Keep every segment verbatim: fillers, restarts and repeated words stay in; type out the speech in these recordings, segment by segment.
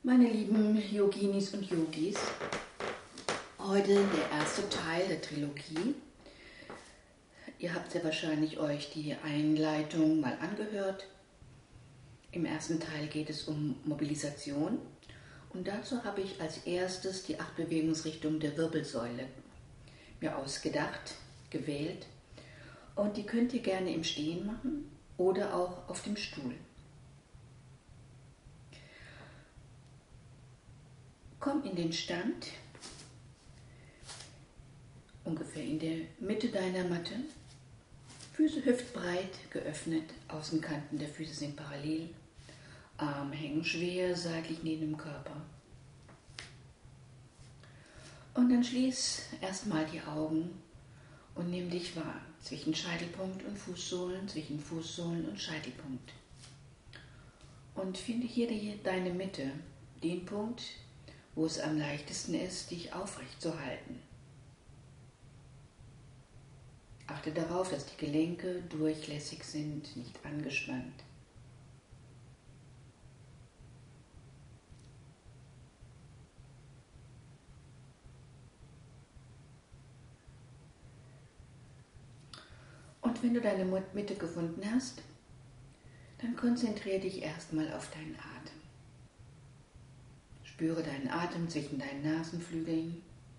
Meine lieben Yoginis und Yogis, heute der erste Teil der Trilogie. Ihr habt ja wahrscheinlich euch die Einleitung mal angehört. Im ersten Teil geht es um Mobilisation und dazu habe ich als erstes die acht Bewegungsrichtungen der Wirbelsäule mir ausgedacht, gewählt, und die könnt ihr gerne im Stehen machen oder auch auf dem Stuhl. Komm in den Stand, ungefähr in der Mitte deiner Matte, Füße hüftbreit geöffnet, Außenkanten der Füße sind parallel, Arme hängen schwer seitlich neben dem Körper. Und dann schließ erstmal die Augen und nimm dich wahr, zwischen Scheitelpunkt und Fußsohlen, zwischen Fußsohlen und Scheitelpunkt. Und finde hier die, deine Mitte, den Punkt, wo es am leichtesten ist, dich aufrecht zu halten. Achte darauf, dass die Gelenke durchlässig sind, nicht angespannt. Und wenn du deine Mitte gefunden hast, dann konzentriere dich erstmal auf deinen Atem. Spüre deinen Atem zwischen deinen Nasenflügeln,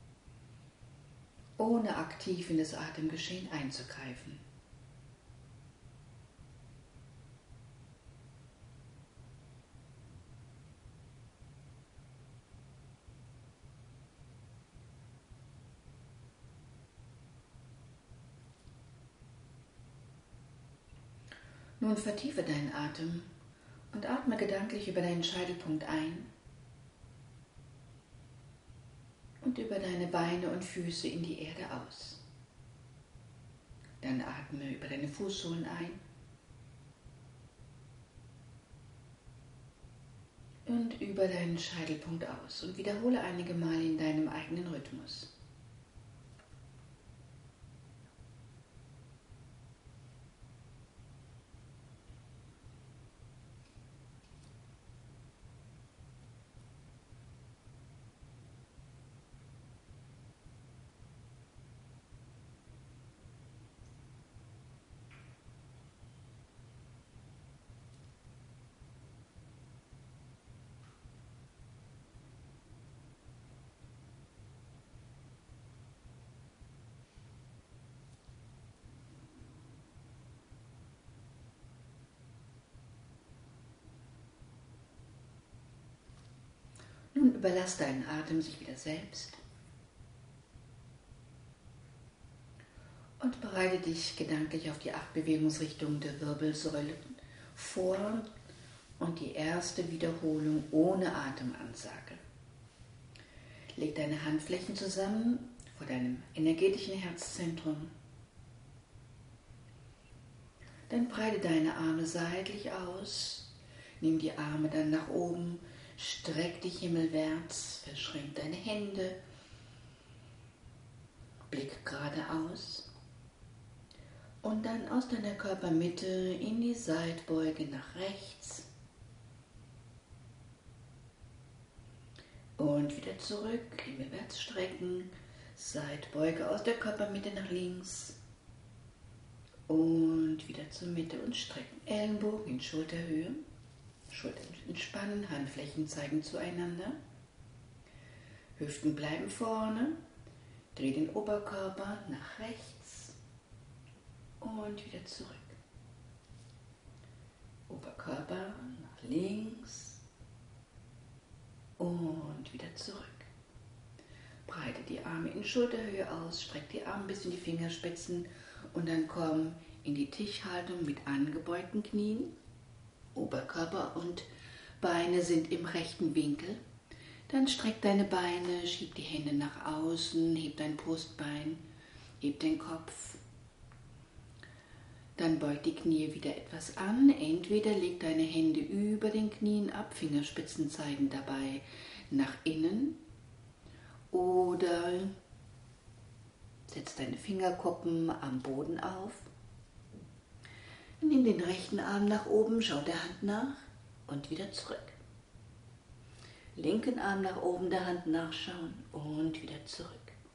ohne aktiv in das Atemgeschehen einzugreifen. Nun vertiefe deinen Atem und atme gedanklich über deinen Scheitelpunkt ein und über deine Beine und Füße in die Erde aus. Dann atme über deine Fußsohlen ein und über deinen Scheitelpunkt aus und wiederhole einige Male in deinem eigenen Rhythmus. Nun überlass deinen Atem sich wieder selbst und bereite dich gedanklich auf die acht Bewegungsrichtungen der Wirbelsäule vor und die erste Wiederholung ohne Atemansage. Leg deine Handflächen zusammen vor deinem energetischen Herzzentrum. Dann breite deine Arme seitlich aus, nimm die Arme dann nach oben, streck dich himmelwärts, verschränk deine Hände, blick geradeaus und dann aus deiner Körpermitte in die Seitbeuge nach rechts und wieder zurück, himmelwärts strecken, Seitbeuge aus der Körpermitte nach links und wieder zur Mitte und strecken, Ellenbogen in Schulterhöhe. Schultern entspannen, Handflächen zeigen zueinander. Hüften bleiben vorne. Dreh den Oberkörper nach rechts und wieder zurück. Oberkörper nach links und wieder zurück. Breite die Arme in Schulterhöhe aus, streck die Arme bis in die Fingerspitzen und dann komm in die Tischhaltung mit angebeugten Knien. Oberkörper und Beine sind im rechten Winkel. Dann streck deine Beine, schieb die Hände nach außen, heb dein Brustbein, heb den Kopf. Dann beug die Knie wieder etwas an. Entweder leg deine Hände über den Knien ab, Fingerspitzen zeigen dabei nach innen. Oder setz deine Fingerkuppen am Boden auf. Nimm den rechten Arm nach oben, schau der Hand nach und wieder zurück. Linken Arm nach oben der Hand nachschauen und wieder zurück.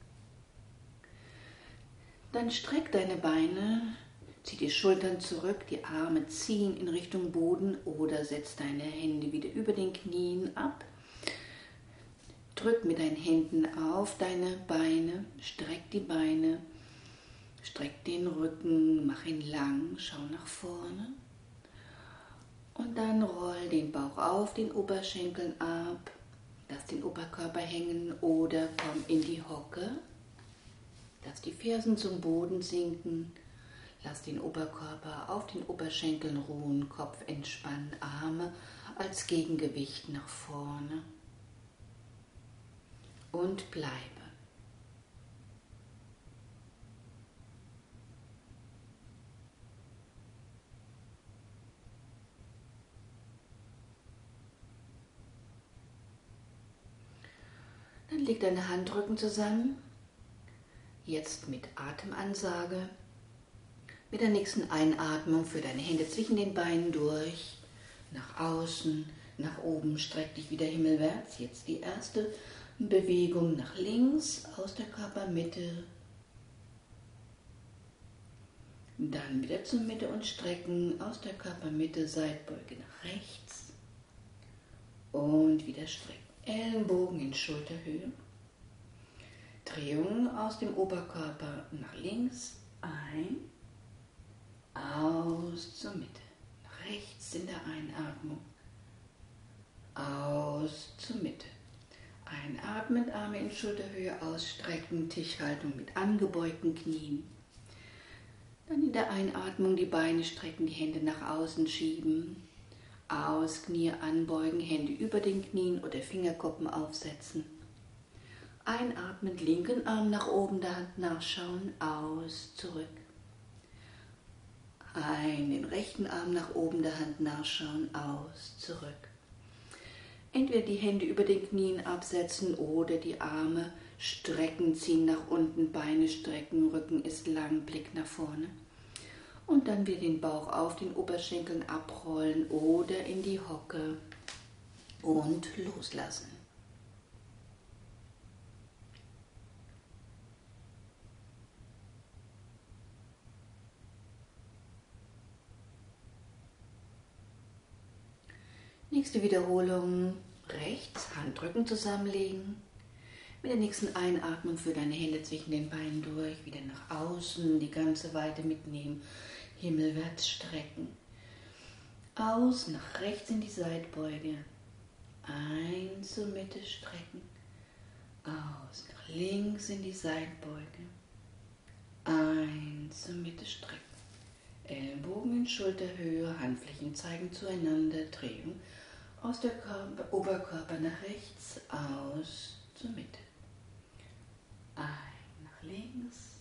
Dann streck deine Beine, zieh die Schultern zurück, die Arme ziehen in Richtung Boden oder setz deine Hände wieder über den Knien ab. Drück mit deinen Händen auf deine Beine, streck die Beine, streck den Rücken, mach ihn lang, schau nach vorne. Und dann roll den Bauch auf den Oberschenkeln ab, lass den Oberkörper hängen oder komm in die Hocke. Lass die Fersen zum Boden sinken, lass den Oberkörper auf den Oberschenkeln ruhen, Kopf entspannen, Arme als Gegengewicht nach vorne und bleibe. Dann leg deine Handrücken zusammen, jetzt mit Atemansage. Mit der nächsten Einatmung führ deine Hände zwischen den Beinen durch, nach außen, nach oben, streck dich wieder himmelwärts. Jetzt die erste Bewegung nach links aus der Körpermitte. Dann wieder zur Mitte und strecken aus der Körpermitte, Seitbeuge nach rechts und wieder strecken. Ellenbogen in Schulterhöhe. Drehung aus dem Oberkörper nach links, ein, aus zur Mitte, nach rechts in der Einatmung, aus zur Mitte. Einatmen, Arme in Schulterhöhe ausstrecken, Tischhaltung mit angebeugten Knien. Dann in der Einatmung die Beine strecken, die Hände nach außen schieben, aus, Knie anbeugen, Hände über den Knien oder Fingerkuppen aufsetzen. Einatmen, linken Arm nach oben, der Hand nachschauen, aus, zurück. Ein, den rechten Arm nach oben, der Hand nachschauen, aus, zurück. Entweder die Hände über den Knien absetzen oder die Arme strecken, ziehen nach unten, Beine strecken, Rücken ist lang, Blick nach vorne. Und dann wieder den Bauch auf den Oberschenkeln abrollen oder in die Hocke und loslassen. Nächste Wiederholung, rechts, Handrücken zusammenlegen. Mit der nächsten Einatmung für deine Hände zwischen den Beinen durch, wieder nach außen, die ganze Weite mitnehmen, himmelwärts strecken. Aus, nach rechts in die Seitbeuge. Ein, zur Mitte strecken. Aus, nach links in die Seitbeuge. Ein, zur Mitte strecken. Ellenbogen in Schulterhöhe, Handflächen zeigen zueinander, Drehung aus der Körper, Oberkörper nach rechts, aus, zur Mitte. Ein, nach links,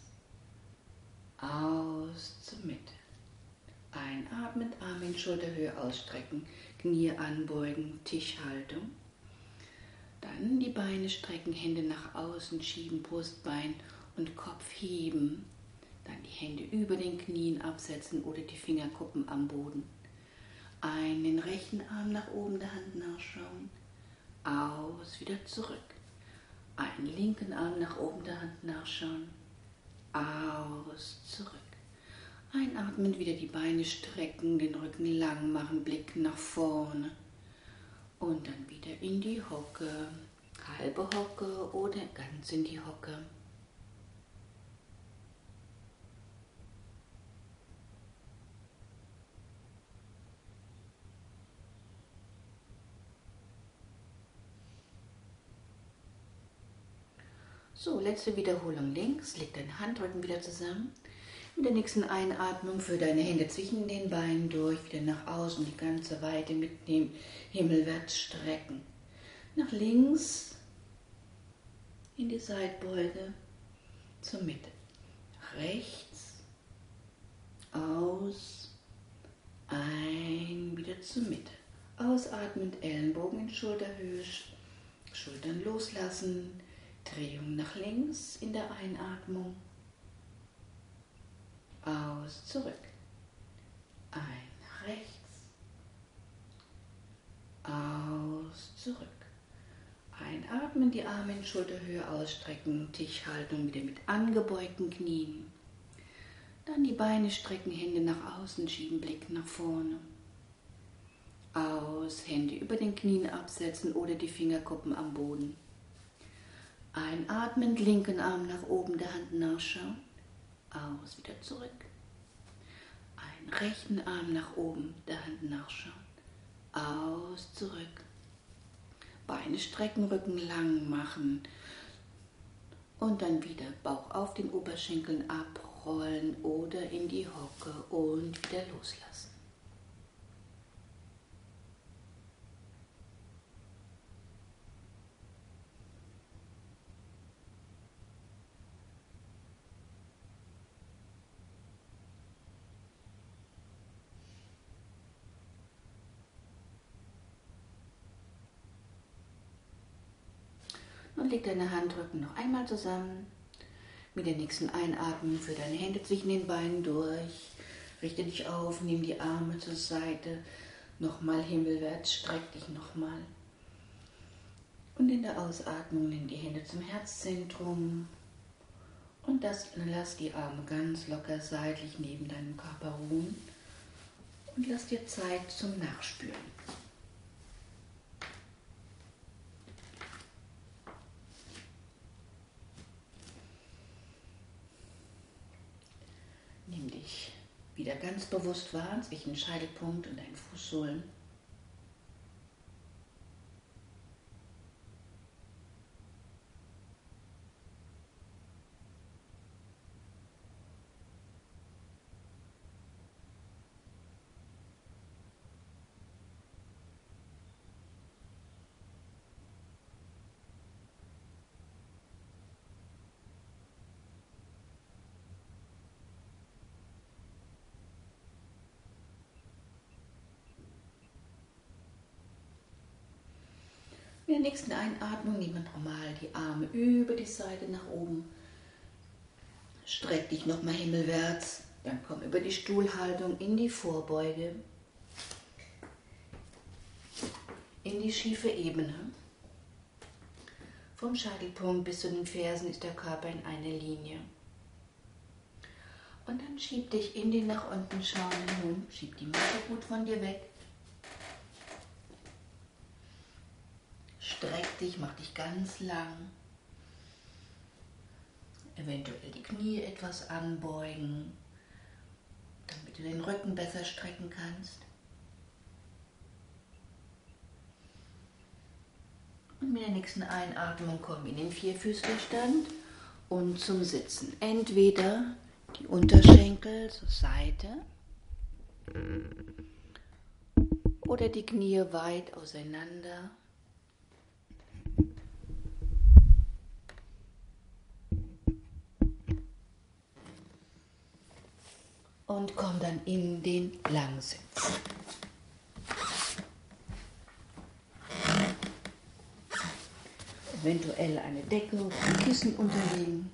aus, zur Mitte. Einatmen, Arme in Schulterhöhe ausstrecken, Knie anbeugen, Tischhaltung. Dann die Beine strecken, Hände nach außen schieben, Brustbein und Kopf heben. Dann die Hände über den Knien absetzen oder die Fingerkuppen am Boden. Ein, den rechten Arm nach oben, der Hand nachschauen. Aus, wieder zurück. Einen linken Arm nach oben, der Hand nachschauen. Aus, zurück. Einatmen, wieder die Beine strecken, den Rücken lang machen, Blick nach vorne. Und dann wieder in die Hocke, halbe Hocke oder ganz in die Hocke. So, letzte Wiederholung links, leg deine Handrücken wieder zusammen. Mit der nächsten Einatmung führ deine Hände zwischen den Beinen durch, wieder nach außen, die ganze Weite mitnehmen, himmelwärts strecken. Nach links in die Seitbeuge, zur Mitte. Rechts, aus, ein, wieder zur Mitte. Ausatmend, Ellenbogen in Schulterhöhe, Schultern loslassen. Drehung nach links in der Einatmung, aus, zurück, ein, nach rechts, aus, zurück, Einatmen, die Arme in Schulterhöhe ausstrecken, Tischhaltung wieder mit angebeugten Knien. Dann die Beine strecken, Hände nach außen schieben, Blick nach vorne. Aus, Hände über den Knien absetzen oder die Fingerkuppen am Boden. Einatmend, linken Arm nach oben, der Hand nachschauen. Aus, wieder zurück. Einen rechten Arm nach oben, der Hand nachschauen. Aus, zurück. Beine strecken, Rücken lang machen. Und dann wieder Bauch auf den Oberschenkeln abrollen oder in die Hocke und wieder loslassen. Und leg deine Handrücken noch einmal zusammen. Mit der nächsten Einatmung führ deine Hände zwischen den Beinen durch. Richte dich auf, nimm die Arme zur Seite. Nochmal himmelwärts, streck dich nochmal. Und in der Ausatmung nimm die Hände zum Herzzentrum. Und das, lass die Arme ganz locker seitlich neben deinem Körper ruhen. Und lass dir Zeit zum Nachspüren. Nimm dich wieder ganz bewusst wahr zwischen Scheitelpunkt und deinen Fußsohlen. In der nächsten Einatmung nehmen wir nochmal die Arme über die Seite nach oben. Streck dich nochmal himmelwärts. Dann komm über die Stuhlhaltung in die Vorbeuge. In die schiefe Ebene. Vom Scheitelpunkt bis zu den Fersen ist der Körper in einer Linie. Und dann schieb dich in den nach unten schauenden Hund. Schieb die Matte gut von dir weg. Streck dich, mach dich ganz lang. Eventuell die Knie etwas anbeugen, damit du den Rücken besser strecken kannst. Und mit der nächsten Einatmung komm in den Vierfüßlerstand und zum Sitzen. Entweder die Unterschenkel zur Seite oder die Knie weit auseinander. Und komm dann in den Langsitz. Eventuell eine Decke oder ein Kissen unterlegen.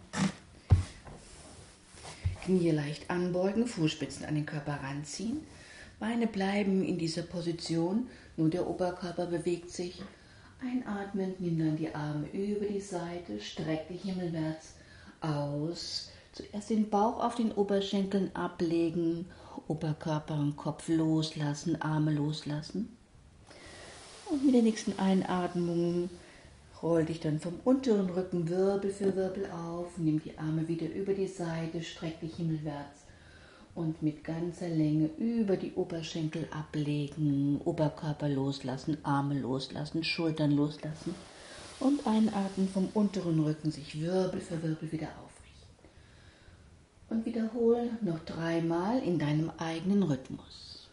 Knie leicht anbeugen, Fußspitzen an den Körper ranziehen. Beine bleiben in dieser Position, nur der Oberkörper bewegt sich. Einatmend, nimm dann die Arme über die Seite, streck dich himmelwärts aus. Zuerst den Bauch auf den Oberschenkeln ablegen, Oberkörper und Kopf loslassen, Arme loslassen. Und mit der nächsten Einatmung roll dich dann vom unteren Rücken Wirbel für Wirbel auf, nimm die Arme wieder über die Seite, streck dich himmelwärts und mit ganzer Länge über die Oberschenkel ablegen, Oberkörper loslassen, Arme loslassen, Schultern loslassen und einatmen vom unteren Rücken sich Wirbel für Wirbel wieder aufrichten. Und wiederhol noch dreimal in deinem eigenen Rhythmus.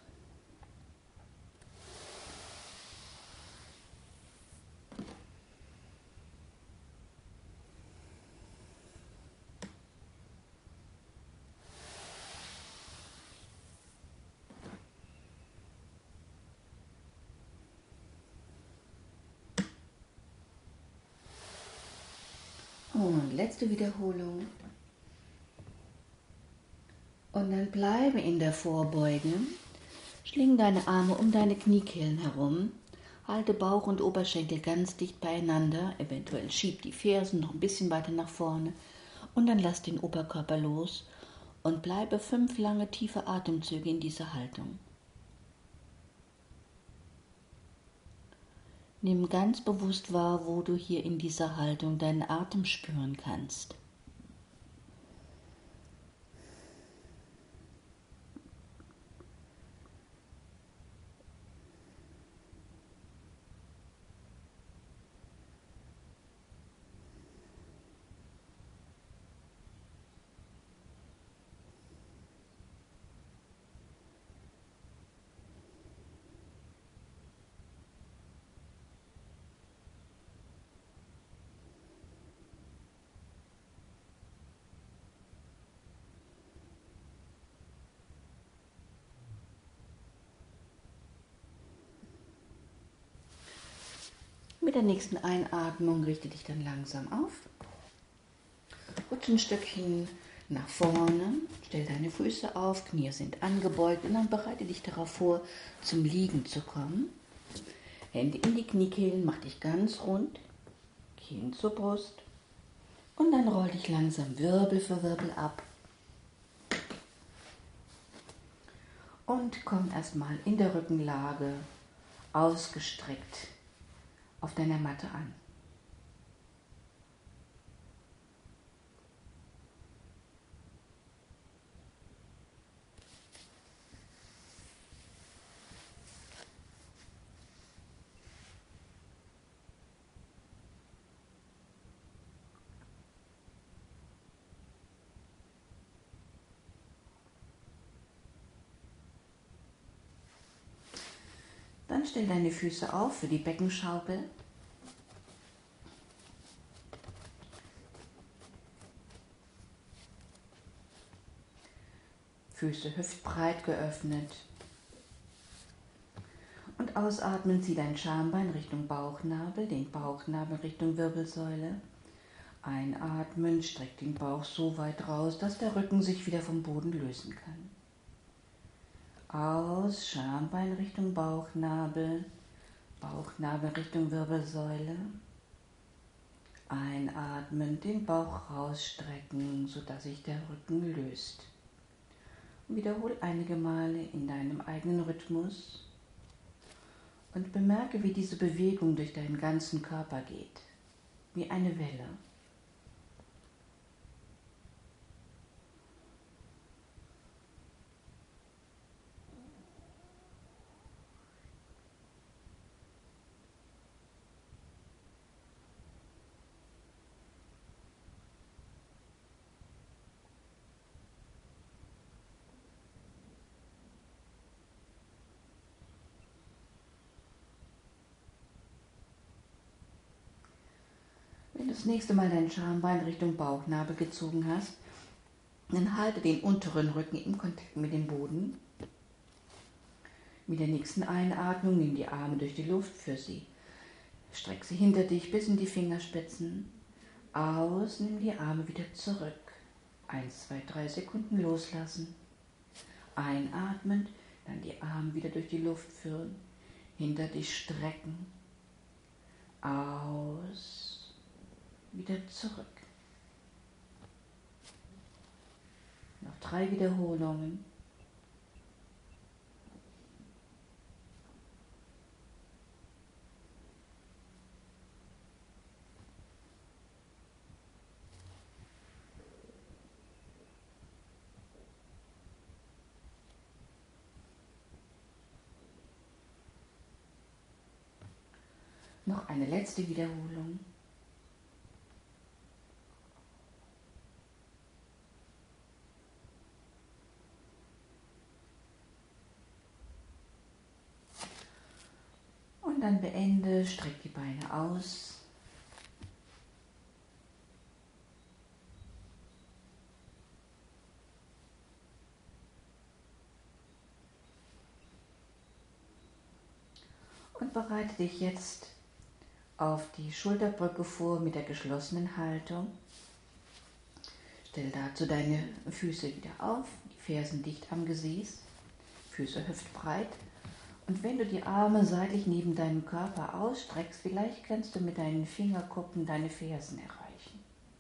Und letzte Wiederholung. Und dann bleibe in der Vorbeuge, schling deine Arme um deine Kniekehlen herum, Halte Bauch und Oberschenkel ganz dicht beieinander, eventuell schieb die Fersen noch ein bisschen weiter nach vorne und dann lass den Oberkörper los und bleibe fünf lange tiefe Atemzüge in dieser Haltung. Nimm ganz bewusst wahr, wo du hier in dieser Haltung deinen Atem spüren kannst. Mit der nächsten Einatmung richte dich dann langsam auf. Rutsch ein Stückchen nach vorne, stell deine Füße auf, Knie sind angebeugt und dann bereite dich darauf vor, zum Liegen zu kommen. Hände in die Kniekehlen, mach dich ganz rund, Kinn zur Brust und dann roll dich langsam Wirbel für Wirbel ab. Und komm erstmal in der Rückenlage ausgestreckt auf deiner Matte an. Dann stell deine Füße auf für die Beckenschaukel. Füße hüftbreit geöffnet. Und ausatmen, zieh dein Schambein Richtung Bauchnabel, den Bauchnabel Richtung Wirbelsäule. Einatmen, streck den Bauch so weit raus, dass der Rücken sich wieder vom Boden lösen kann. Aus, Schambein Richtung Bauchnabel, Bauchnabel Richtung Wirbelsäule. Einatmen, den Bauch rausstrecken, sodass sich der Rücken löst. Wiederhol einige Male in deinem eigenen Rhythmus und bemerke, wie diese Bewegung durch deinen ganzen Körper geht, wie eine Welle. Wenn du das nächste Mal dein Schambein Richtung Bauchnabel gezogen hast, dann halte den unteren Rücken im Kontakt mit dem Boden. Mit der nächsten Einatmung nimm die Arme durch die Luft für sie. Streck sie hinter dich bis in die Fingerspitzen. Aus, nimm die Arme wieder zurück. Eins, zwei, drei Sekunden loslassen. Einatmend, dann die Arme wieder durch die Luft führen. Hinter dich strecken. Aus. Wieder zurück. Noch drei Wiederholungen. Noch eine letzte Wiederholung. Und dann beende, streck die Beine aus. Und bereite dich jetzt auf die Schulterbrücke vor mit der geschlossenen Haltung. Stell dazu deine Füße wieder auf, die Fersen dicht am Gesäß, Füße hüftbreit. Und wenn du die Arme seitlich neben deinem Körper ausstreckst, vielleicht kannst du mit deinen Fingerkuppen deine Fersen erreichen.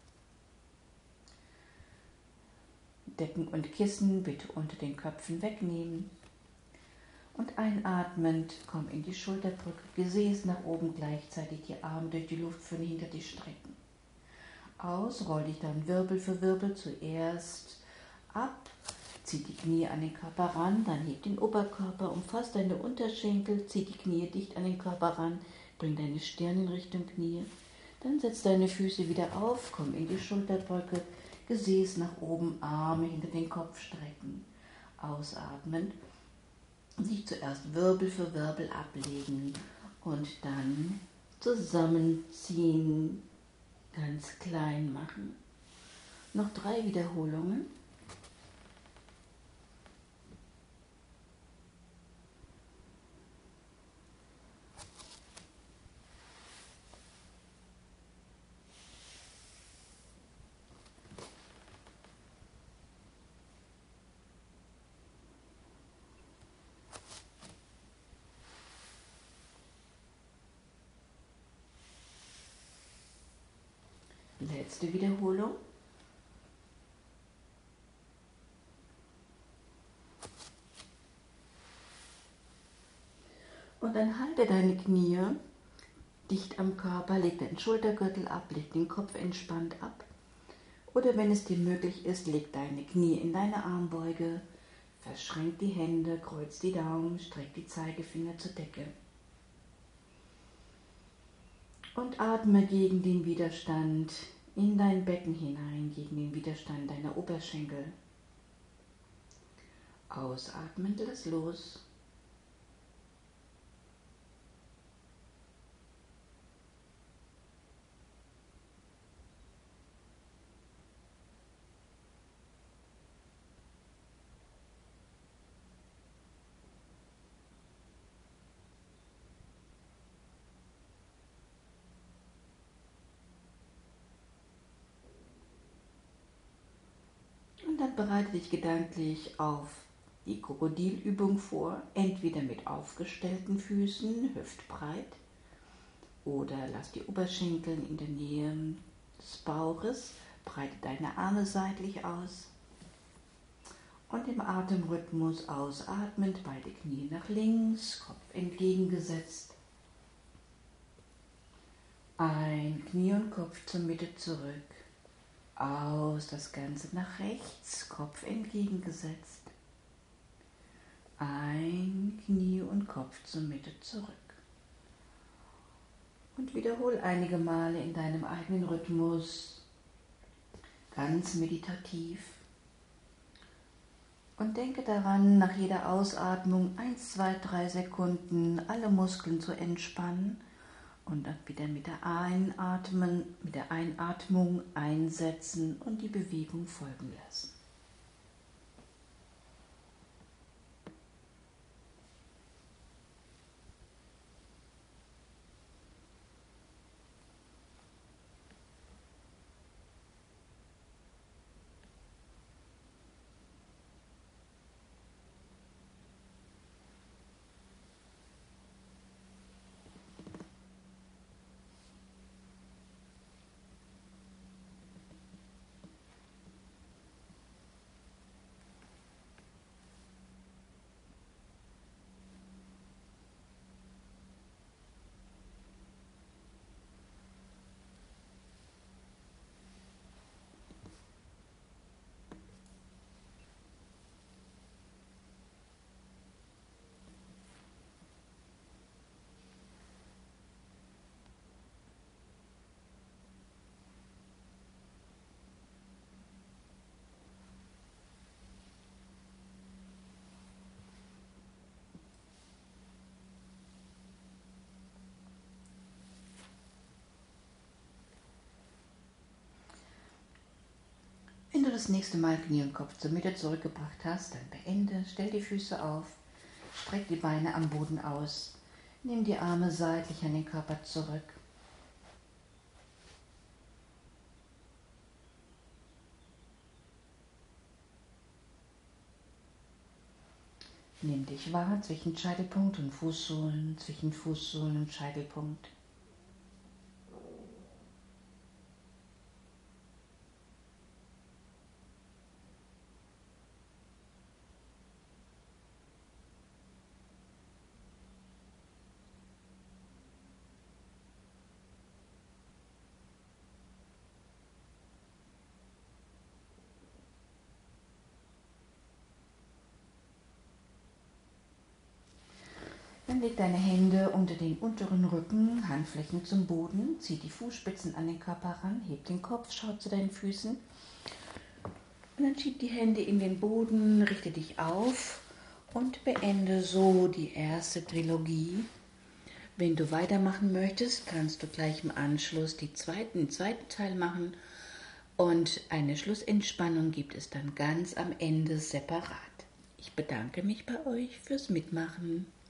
Decken und Kissen bitte unter den Köpfen wegnehmen. Und einatmend komm in die Schulterbrücke, Gesäß nach oben, gleichzeitig die Arme durch die Luft von hinter dich strecken. Aus, roll dich dann Wirbel für Wirbel zuerst ab, zieh die Knie an den Körper ran, dann heb den Oberkörper, umfass deine Unterschenkel, zieh die Knie dicht an den Körper ran, bring deine Stirn in Richtung Knie, dann setz deine Füße wieder auf, komm in die Schulterbrücke, Gesäß nach oben, Arme hinter den Kopf strecken. Ausatmen, sich zuerst Wirbel für Wirbel ablegen und dann zusammenziehen, ganz klein machen. Noch drei Wiederholungen. Letzte Wiederholung. Und dann halte deine Knie dicht am Körper, leg den Schultergürtel ab, leg den Kopf entspannt ab. Oder wenn es dir möglich ist, leg deine Knie in deine Armbeuge, verschränk die Hände, kreuz die Daumen, streck die Zeigefinger zur Decke. Und atme gegen den Widerstand in dein Becken hinein, gegen den Widerstand deiner Oberschenkel. Ausatmend, lass los. Und dann bereite dich gedanklich auf die Krokodilübung vor, entweder mit aufgestellten Füßen, hüftbreit, oder lass die Oberschenkel in der Nähe des Bauches, breite deine Arme seitlich aus und im Atemrhythmus ausatmend, beide Knie nach links, Kopf entgegengesetzt, ein Knie und Kopf zur Mitte zurück. Aus, das Ganze nach rechts, Kopf entgegengesetzt. Ein Knie und Kopf zur Mitte zurück. Und wiederhol einige Male in deinem eigenen Rhythmus, ganz meditativ. Und denke daran, nach jeder Ausatmung eins, zwei, drei Sekunden alle Muskeln zu entspannen. Und dann wieder mit der Einatmen, mit der Einatmung einsetzen und die Bewegung folgen lassen. Wenn du das nächste Mal Knie und Kopf zur Mitte zurückgebracht hast, dann beende, stell die Füße auf, streck die Beine am Boden aus, nimm die Arme seitlich an den Körper zurück. Nimm dich wahr zwischen Scheitelpunkt und Fußsohlen, zwischen Fußsohlen und Scheitelpunkt. Dann leg deine Hände unter den unteren Rücken, Handflächen zum Boden, zieh die Fußspitzen an den Körper ran, heb den Kopf, schau zu deinen Füßen und dann schieb die Hände in den Boden, richte dich auf und beende so die erste Trilogie. Wenn du weitermachen möchtest, kannst du gleich im Anschluss die zweiten, den zweiten Teil machen und eine Schlussentspannung gibt es dann ganz am Ende separat. Ich bedanke mich bei euch fürs Mitmachen.